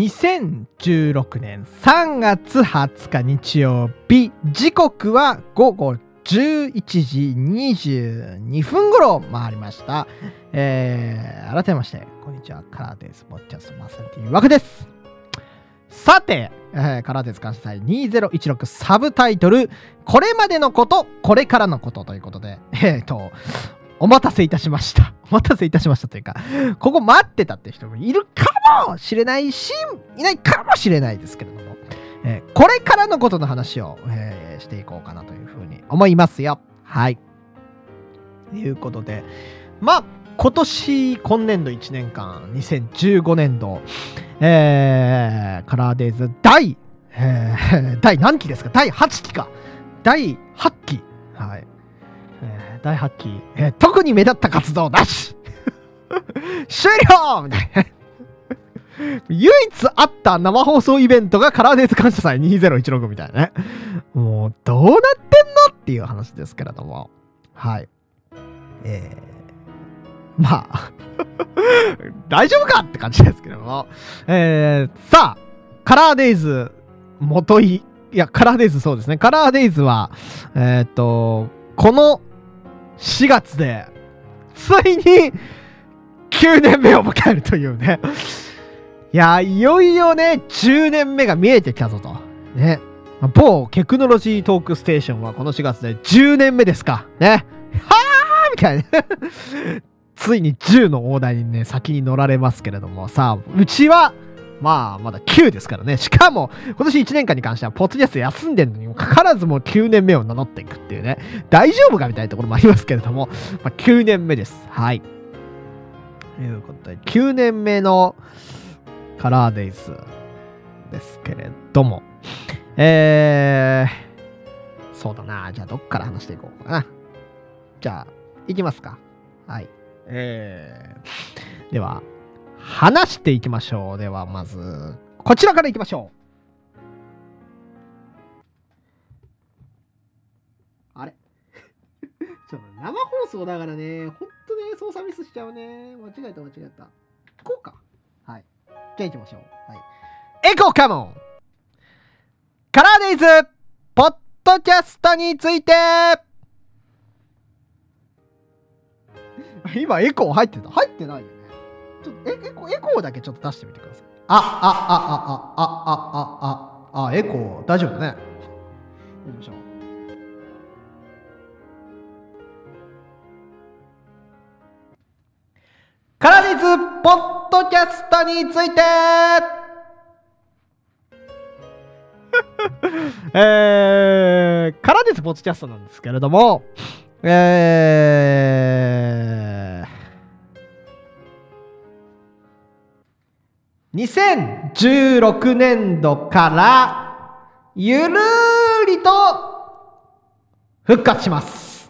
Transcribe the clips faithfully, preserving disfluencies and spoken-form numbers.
にせんじゅうろくねんさんがつはつか日曜日、時刻はごごじゅういちじにじゅうにふん頃回りました。えー、改めましてこんにちは、カラーデイズポッドキャストマーサリティわけです。さて、えー、カラーデイズ感謝祭にせんじゅうろくサブタイトル、これまでのこと、これからのことということで、えーとお待たせいたしました。お待たせいたしましたというか、ここ待ってたって人もいるかもしれないし、いないかもしれないですけれども、えー、これからのことの話を、えー、していこうかなというふうに思いますよ。はい。ということで、まあ、今年、今年度いちねんかん、にせんじゅうごねんど、えー、カラーデイズ第、えー、第何期ですか？第はちきか。第はっき。はい。えー、だいはっき、えー、特に目立った活動なし終了みたいな唯一あった生放送イベントがカラーデイズ感謝祭にせんじゅうろくみたいなね。もうどうなってんのっていう話ですけれども、はい。えー、まあ大丈夫かって感じですけども、えー、さあカラーデイズ元いいやカラーデイズそうですねカラーデイズはえー、っとこのしがつでついにきゅうねんめを迎えるというね。いやいよいよねじゅうねんめが見えてきたぞとね。某テクノロジートークステーションはこのしがつでじゅうねんめですかね。はーみたいなついにじゅうの大台にね先に乗られますけれども、さあうちはまあまだきゅうですからね。しかも今年いちねんかんに関してはポッドキャスト休んでるのにもかかわらずもうきゅうねんめを名乗っていくっていうね、大丈夫かみたいなところもありますけれども、まあ、きゅうねんめです。はい。ということできゅうねんめのカラーデイズですけれども、えー、そうだな。じゃあどっから話していこうかな。じゃあいきますか。はい。えー、では話していきましょう。ではまずこちらからいきましょう。あれちょっと生放送だからね、ほんとね操作ミスしちゃうね。間違えた間違えた。こうか。はい。じゃあ行きましょう。はい。エコーカモンカラーデイズポッドキャストについて今エコー入ってた？入ってないよね。ちょっとエコー、エコーだけちょっと出してみてください。あ、あ、あ、あ、あ、あ、あ、あ、あ、あ、エコー大丈夫だね。やりましょう。カラディズポッドキャストについてえー、カラディズポッドキャストなんですけれども、えー、にせんじゅうろくねんどからゆるーりと復活します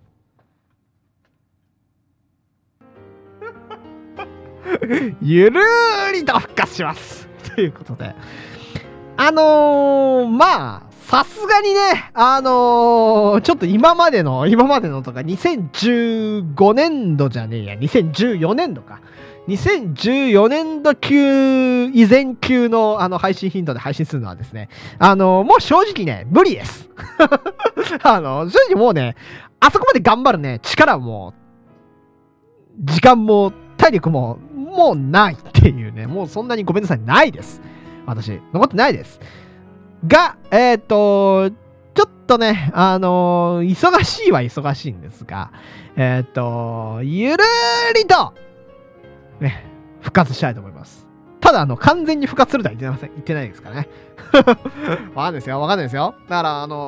ゆるーりと復活しますということで、あのー、まあさすがにね、あのー、ちょっと今までの今までのとかにせんじゅうごねんどじゃねえやにせんじゅうよねんどかにせんじゅうよねんど級以前級のあの配信頻度で配信するのはですね、あのもう正直ね無理ですあの正直もうねあそこまで頑張るね力も時間も体力ももうないっていうね、もうそんなにごめんなさいないです。私残ってないですが、えっとちょっとねあの忙しいは忙しいんですが、えっとゆるーりとね、復活したいと思います。ただ、あの、完全に復活するとは言ってません。言ってないですからね。わかんないですよ。わかんないですよ。だから、あの、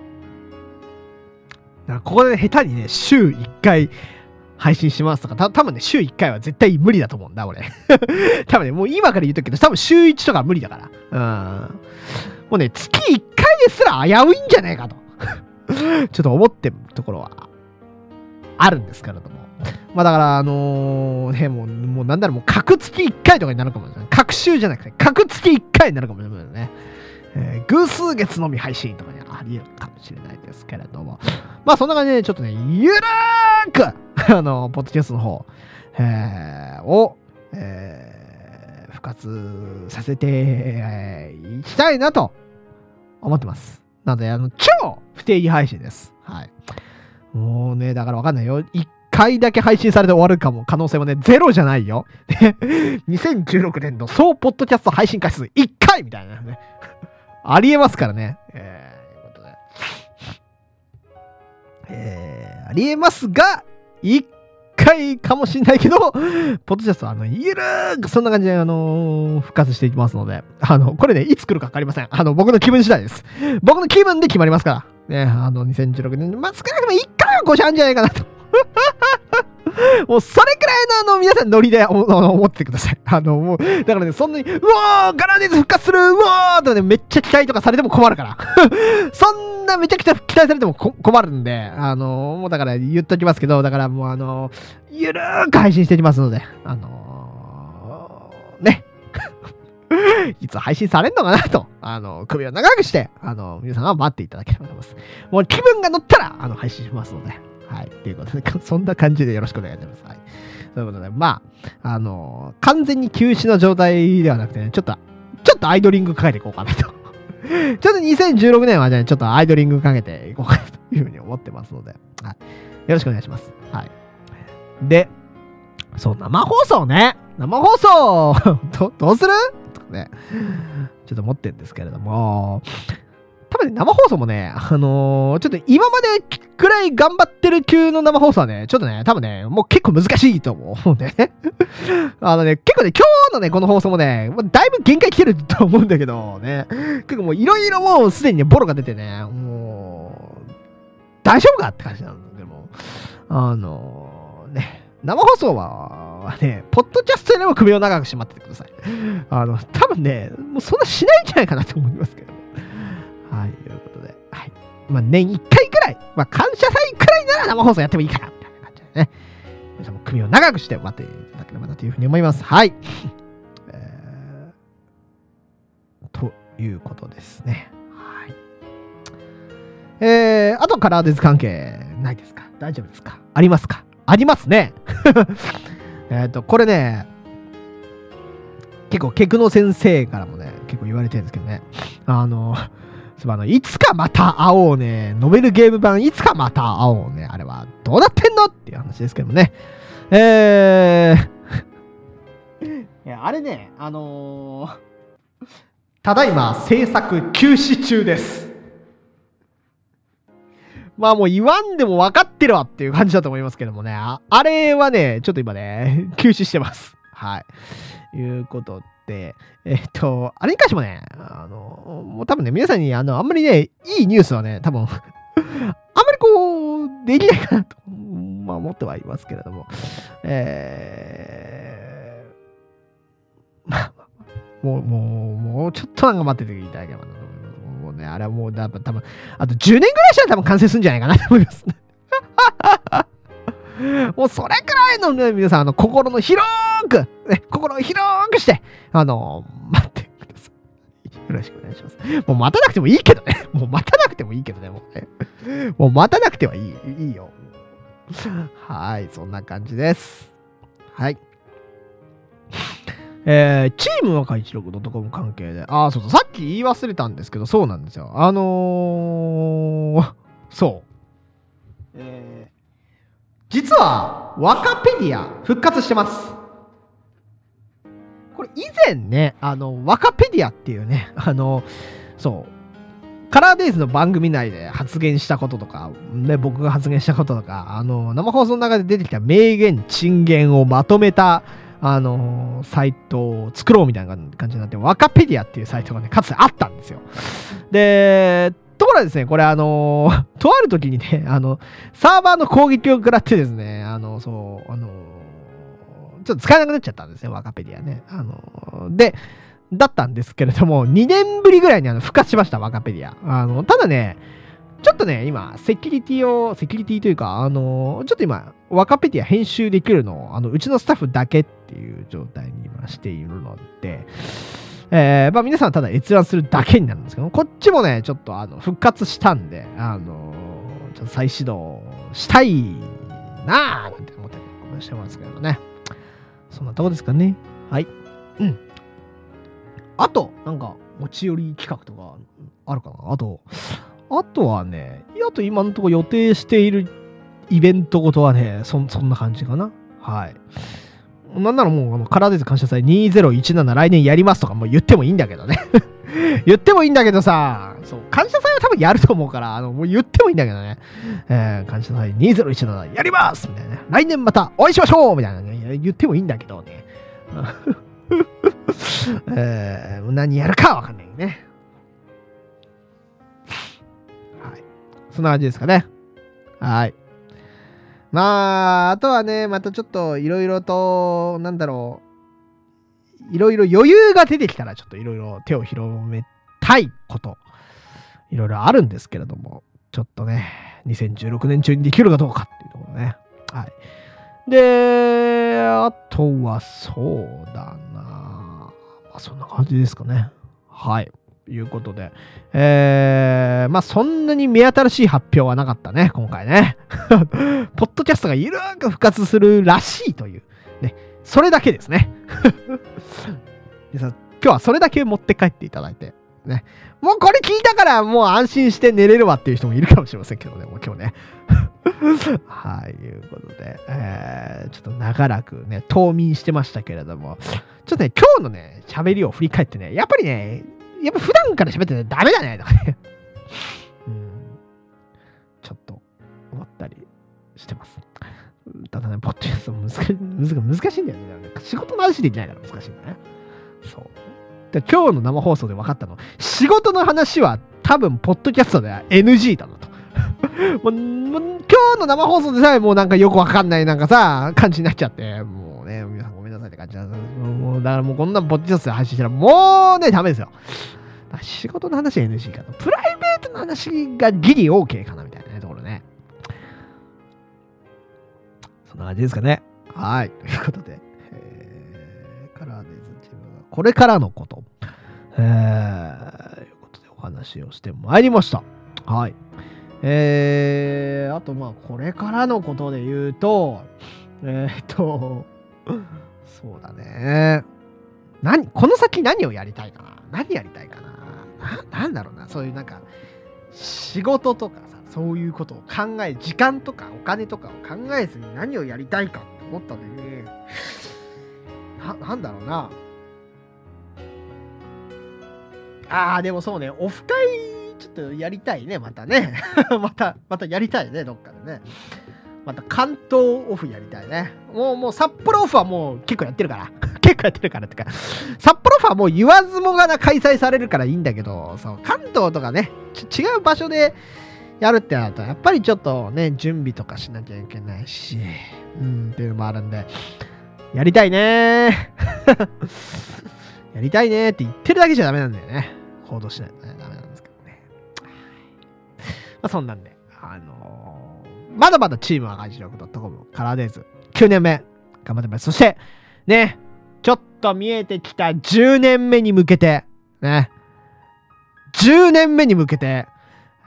だからここで下手にね、週いっかい配信しますとか、た多分ね、週いっかいは絶対無理だと思うんだ、俺。多分ね、もう今から言うとくけど、多分週いちとか無理だから。うん。もうね、月いっかいですら危ういんじゃないかと。ちょっと思ってるところはあるんですけれども。まあだからあのー、ねもうもうなんだろうもう隔月いっかいとかになるかもしれない。隔週じゃなくて隔月いっかいになるかもしれないね。えー、偶数月のみ配信とかにあり得るかもしれないですけれども、まあそんな感じでちょっとねゆるーくあのポッドキャストの方、えー、を、えー、復復活させて、えー、いきたいなと思ってます。なので、あの、超不定期配信です。はい。もうね、だからわかんないよ。いっかいだけ配信されて終わるかも、可能性もね、ゼロじゃないよ。にせんじゅうろくねん度総ポッドキャスト配信回数いっかいみたいなね。ありえますからね。えー、ということで。えー、ありえますが、いっかいかもしれないけど、ポッドキャストは、あの、ゆるーく、そんな感じで、あのー、復活していきますので、あの、これね、いつ来るかわかりません。あの、僕の気分次第です。僕の気分で決まりますから。ね、あの、にせんじゅうろくねん、まあ、少なくともいっかいはごしゃんじゃないかなと。もうそれくらいのあの皆さんノリで思ってください。あのもうだからね、そんなにうわーガラディーズ復活するうわーとかねめっちゃ期待とかされても困るからそんなめちゃくちゃ期待されても困るんで、あのもうだから言っときますけど、だからもうあのゆるーく配信していきますので、あのー、ねいつ配信されんのかなと、あの首を長くしてあの皆さんは待っていただければと思います。もう気分が乗ったらあの配信しますので。はい。ということで、そんな感じでよろしくお願いします。はい。ということで、まあ、あのー、完全に休止の状態ではなくてね、ちょっと、ちょっとアイドリングかけていこうかなと。ちょっとにせんじゅうろくねんはね、ちょっとアイドリングかけていこうかなというふうに思ってますので、はい。よろしくお願いします。はい。で、そう、生放送ね。生放送ど、どうするとかね、ちょっと思ってるんですけれども、多分ね、生放送もね、あのー、ちょっと今までくらい頑張ってる級の生放送はね、ちょっとね、多分ね、もう結構難しいと思うんでね。あのね、結構ね、今日のね、この放送もね、もうだいぶ限界来てると思うんだけどね、結構もういろいろもうすでにね、ボロが出てね、もう、大丈夫かって感じなんだけども、あのー、ね、生放送はね、ポッドキャストよりも首を長くしまっててください。あの、多分ね、もうそんなしないんじゃないかなと思いますけど。はい、ということで、はい。まあ、年いっかいくらい、まあ、感謝祭くらいなら生放送やってもいいかな、みたいな感じでね。皆さんも首を長くして待っていただければなというふうに思います。はい。えー、ということですね。はい。えー、あとカラーデズ関係ないですか？大丈夫ですか？ありますか？ありますね。えっと、これね、結構、ケクノ先生からもね、結構言われてるんですけどね。あの、あのいつかまた会おうね。ノベルゲーム版いつかまた会おうね。あれはどうなってんのっていう話ですけどもね。えー、いやあれね、あのー、ただいま制作休止中です。まあもう言わんでも分かってるわっていう感じだと思いますけどもね。あ, あれはね、ちょっと今ね、休止してます。はい。いうことで。で、えっと、あれに関してもね、あの、もう多分ね、皆さんに、あの、あんまりね、いいニュースはね、多分、あんまりこう、できないかなと、まあ、思ってはいますけれども、えー、まあ、もう、もう、もうちょっとなんか待ってていただければなと思います。もうね、あれはもう、多分、多分あとじゅうねんぐらいしたら多分完成するんじゃないかなと思いますね。もうそれくらいのね、皆さん、あの、心の広く、ね、心を広くして、あの、待ってください。よろしくお願いします。もう待たなくてもいいけどね。もう待たなくてもいいけどね、もうね。もう待たなくてはいい、いいよ。はい、そんな感じです。はい。えー、チーム若一六 .com 関係で、ああ、そうそう、さっき言い忘れたんですけど、そうなんですよ。あのー、そう。えー実は、ワカペディア復活してます。これ以前ね、あの、ワカペディアっていうね、あの、そう、カラーデイズの番組内で発言したこととか、ね、僕が発言したこととか、あの、生放送の中で出てきた名言、珍言をまとめた、あの、サイトを作ろうみたいな感じになって、ワカペディアっていうサイトがね、かつてあったんですよ。で、ところがですね、これあのー、とある時にね、あの、サーバーの攻撃を食らってですね、あの、そう、あのー、ちょっと使えなくなっちゃったんですね、ワカペディアね。あのー、で、だったんですけれども、にねんぶりぐらいにあの復活しました、ワカペディア。あの、ただね、ちょっとね、今、セキュリティを、セキュリティというか、あのー、ちょっと今、ワカペディア編集できるのを、あの、うちのスタッフだけっていう状態に今しているので、えー、まあ皆さんはただ閲覧するだけになるんですけど、こっちもね、ちょっとあの復活したんで、あのー、ちょっと再始動したいなぁなんて思ったりしてますけどね。そんなとこですかね。はい。うん。 あと、なんか、持ち寄り企画とかあるかな。あと、あとはね、あと今のところ予定しているイベントごとはね、そ、そんな感じかな。はい。なんならもう、あの、カラーデイズ感謝祭にせんじゅうなな来年やりますとかもう言ってもいいんだけどね。言ってもいいんだけどさ、そう、感謝祭は多分やると思うから、あの、もう言ってもいいんだけどね。えー、感謝祭にせんじゅうななやりますみたいなね。来年またお会いしましょうみたいなね。言ってもいいんだけどね。えー、何やるかわかんないね。はい。そんな感じですかね。はい。まあ、あとはね、またちょっといろいろと、なんだろう、いろいろ余裕が出てきたら、ちょっといろいろ手を広めたいこと、いろいろあるんですけれども、ちょっとね、にせんじゅうろくねん中にできるかどうかっていうところね。はい。で、あとはそうだな。まあ、そんな感じですかね。はい。ということで、えー、まあそんなに目新しい発表はなかったね、今回ね。ポッドキャストがゆるーく復活するらしいという、ね、それだけですね。でさ、今日はそれだけ持って帰っていただいて、ね。もうこれ聞いたからもう安心して寝れるわっていう人もいるかもしれませんけどね、もう今日ね。はい、いうことで、えー、ちょっと長らくね、冬眠してましたけれども、ちょっとね、今日のね、喋りを振り返ってね、やっぱりね、やっぱ普段から喋ってね、ダメだねとかね、うん、ちょっと思ったりしてます。ただね、ポッドキャスト難しい、難しいんだよね。仕事の話できないから難しいんだね。そう。で今日の生放送で分かったの、仕事の話は多分、ポッドキャストでは エヌジー だなと。もうもう今日の生放送でさえもうなんかよくわかんないなんかさ、感じになっちゃって、もうね、皆さんごめんなさいって感じなんです。もうだからもうこんなポッドキャストで配信したらもうね、ダメですよ。仕事の話は エヌジー かと。プライベートの話がギリ OK かなみたいなね、ところね。そんな感じですかね。はい。ということで、えー、カラーデイズチームがこれからのこと、えー、ということでお話をしてまいりました。はい。えー、あとまあこれからのことで言うと、えー、っと、そうだね。何、この先何をやりたいかな。何やりたいかな。な、なんだろうな。そういうなんか、仕事とかさ、そういうことを考え、時間とかお金とかを考えずに何をやりたいかって思った時に、な、なんだろうな。あー、でもそうね、オフ会ちょっとやりたいね、またね。また、またやりたいね、どっかでね。また関東オフやりたいね。もう、もう札幌オフはもう結構やってるから。結構やってるからってか。札幌オフはもう言わずもがな開催されるからいいんだけど、そう、関東とかね、ち違う場所でやるってなると、やっぱりちょっとね、準備とかしなきゃいけないし、うん、っていうのもあるんで、やりたいねやりたいねって言ってるだけじゃダメなんだよね。行動しないとね、ダメなんですけどね。まあ、そんなんで、あのー、まだまだチーム赤字力 .com カラーデイズきゅうねんめ頑張ってます。そして、ね、ちょっと見えてきたじゅうねんめに向けて、ね、じゅうねんめに向けて、え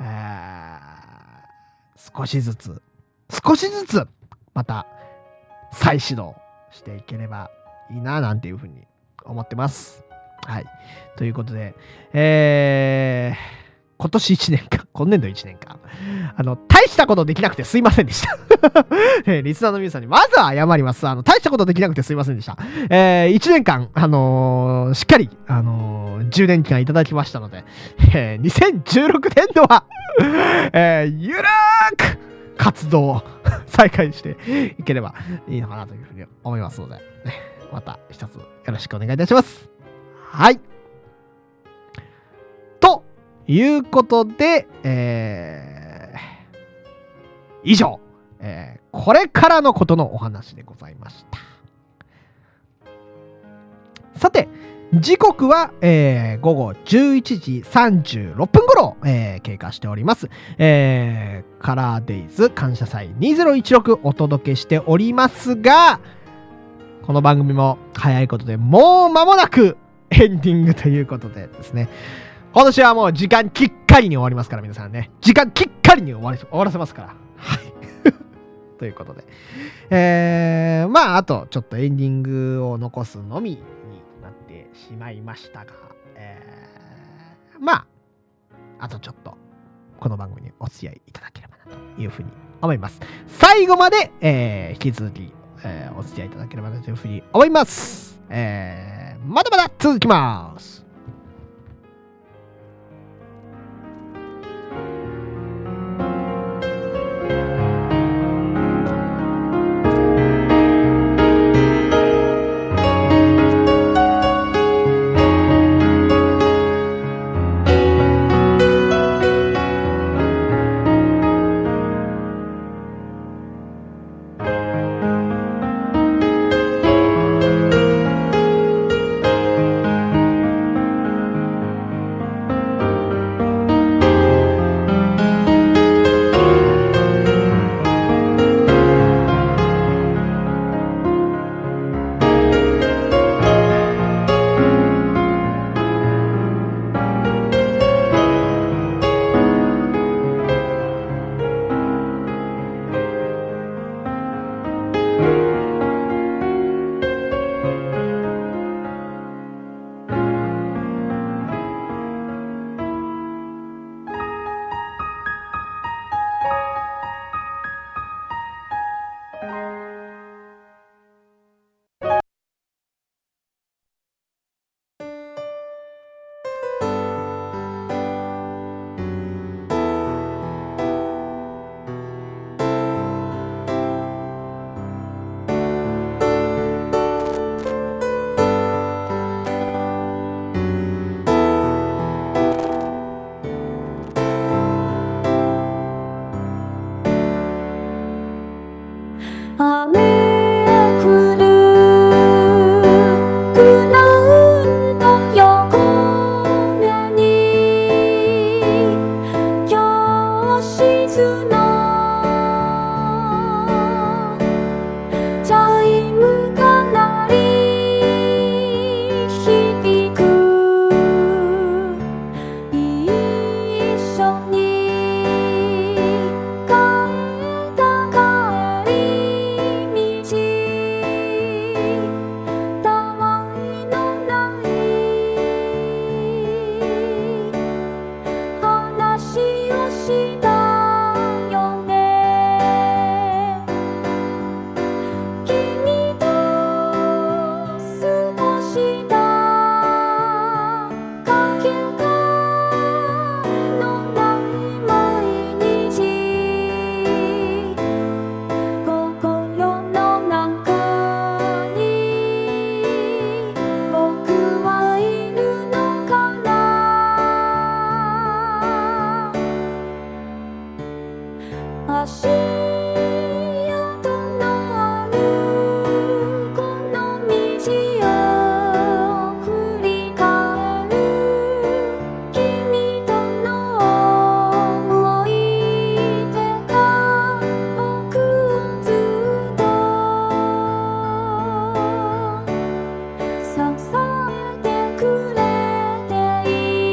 ー、少しずつ、少しずつ、また再始動していければいいな、なんていうふうに思ってます。はい。ということで、えー、今年いちねんかん、今年度いちねんかん、あの、大したことできなくてすいませんでした。えー、リスナーの皆さんにまずは謝ります。あの、大したことできなくてすいませんでした。えー、いちねんかん、あのー、しっかり、あのー、充電期間いただきましたので、えー、にせんじゅうろくねんどは、えー、ゆるーく活動を再開していければいいのかなというふうに思いますので、ね、また一つよろしくお願いいたします。はい。ということで、えー、以上、えー、これからのことのお話でございました。さて、時刻は、えー、午後じゅういちじさんじゅうろっぷん頃、えー、経過しております。えー、カラーデイズ感謝祭にせんじゅうろくお届けしておりますが、この番組も早いことでもう間もなくエンディングということでですね、今年はもう時間きっかりに終わりますから、皆さんね、時間きっかりに終わり終わらせますから。はい。ということで、えー、まああとちょっとエンディングを残すのみになってしまいましたが、 まああとちょっとこの番組にお付き合いいただければなというふうに思います。最後まで、えー、引き続き、えー、お付き合いいただければなというふうに思います。えー、まだまだ続きます。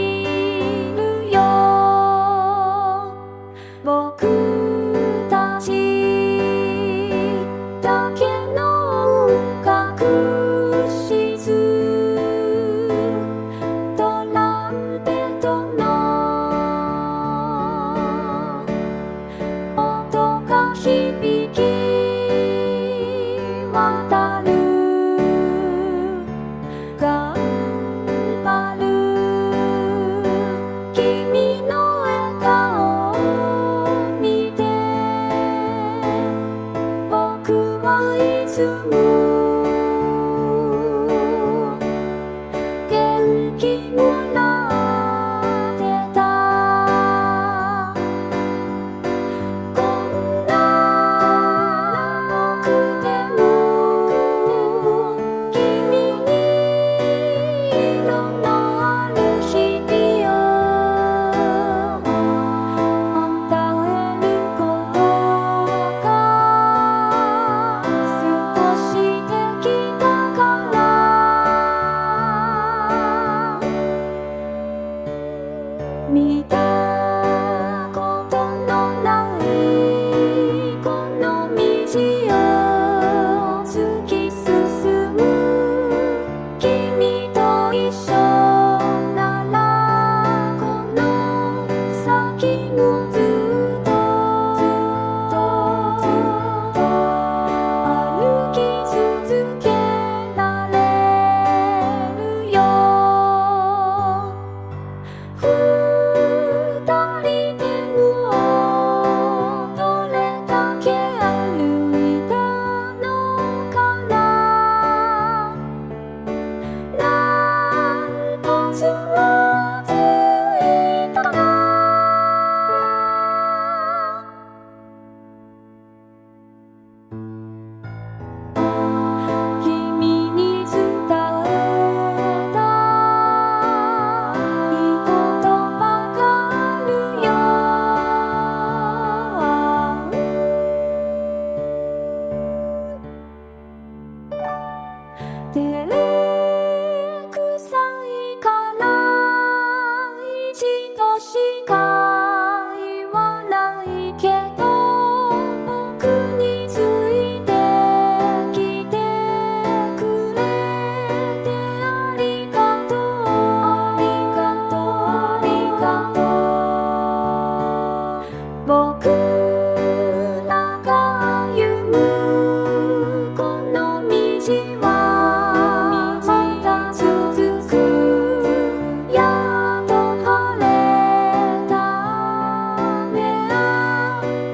僕たち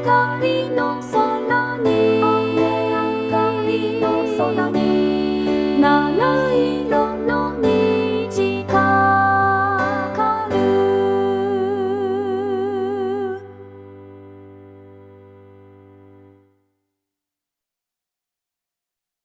がりの空に雨上がりの空に七色